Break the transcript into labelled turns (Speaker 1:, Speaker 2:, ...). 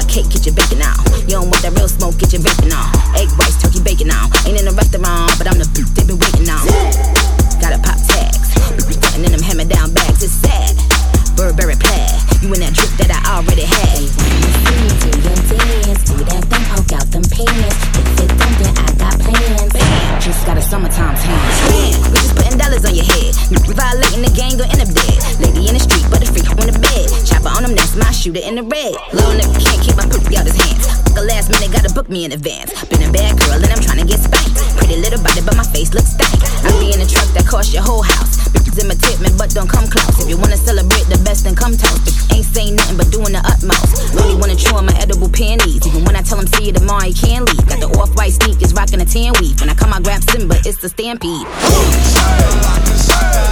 Speaker 1: cake, get your bacon on. You don't want that real smoke, get your vaping on. Egg whites, turkey bacon on. Ain't in a restaurant, but I'm the beef they been waiting on. Gotta pop tags, putting in them hammer-down bags, it's sad. Burberry plaid, you in that drip that I already had.
Speaker 2: Do your dance, do that thing, poke out them pants. If it don't, then I got plans.
Speaker 1: Bam, just got a summertime tan. Man, we just putting dollars on your head. Violating the gang, gon' end up dead. Lady in the street, but a freak on the bed. Chopper on them, that's my shooter in the red. Little nigga can't keep my poopy out his hands. Fuck a last minute, gotta book me in advance. Been a bad girl and I'm tryna get spanked. Pretty little body, but my face looks stank. I be in a truck that cost your whole house. Bitches imitate me, but don't come close. If you wanna celebrate the best, then come toast. But ain't saying nothing but doing the utmost. Only wanna chew on my edible panties. Even when I tell him see you tomorrow, he can't leave. Got the off-white sneakers, rockin' a tan weave. When I come, I grab Simba, it's the stampede.